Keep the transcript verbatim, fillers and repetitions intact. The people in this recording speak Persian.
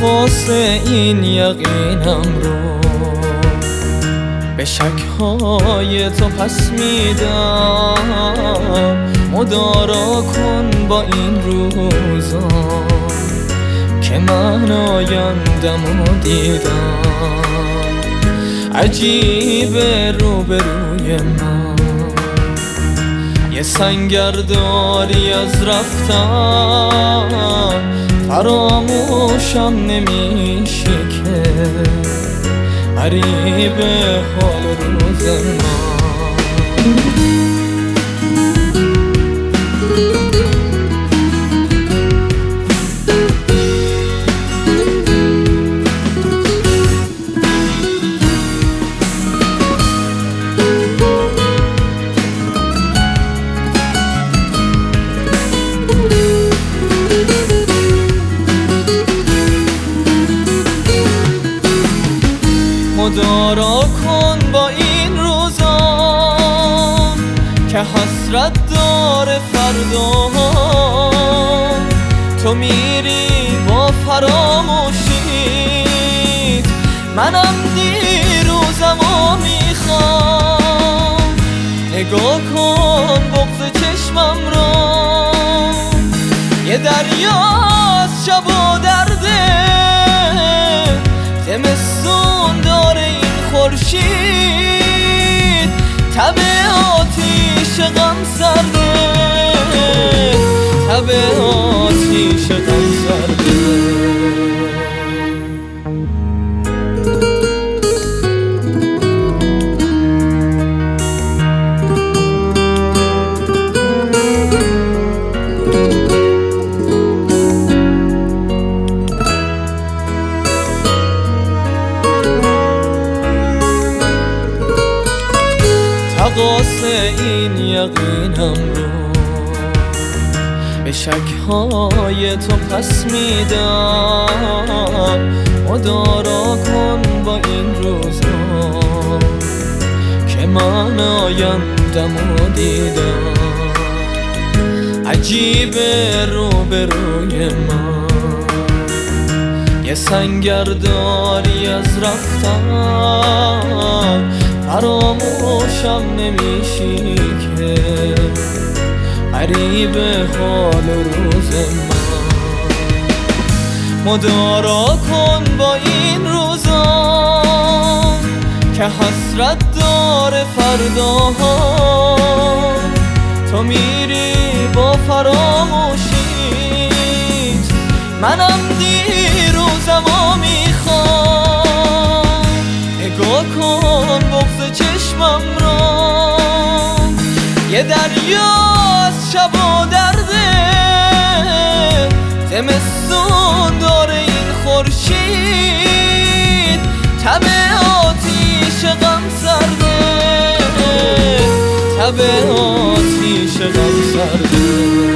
تقاص این یقینم رو به شک‌های تو پس میدم. مدارا کن با این روزا که من آیندم و دیدم. عجیبه روبروی من یه سنگرداری از رفتن، فراموشم نمیشه که غریبه حال روز من. مدارا کن با این روزا که حسرت داره فردا. تو میری با فراموشیت، منم دیروزمو میخوام. نگاه کن بغض چشمم رو، یه دریاست شب و درده. زمستون داره این خورشید، تب آتیش غم سرده، تب آتیش غم سرده. تقاص این یقینم رو به شک‌های تو پس میدم. مدارا کن با این روزا که من آیندم و دیدم. عجیبه روبروی من یه سنگرداری از رفتن، فراموشم نمیشی که غریبه حال روز من. مدارا کن با این روزا که حسرت داره فردا. تو میری با فراموشیت، منم دیروزمو میخوام. نگاه کن بغض چشمم رو، یه دریاست شب و درده. زمستون داره این خورشید، تب آتیش غم سرده، تب آتیش غم سرده.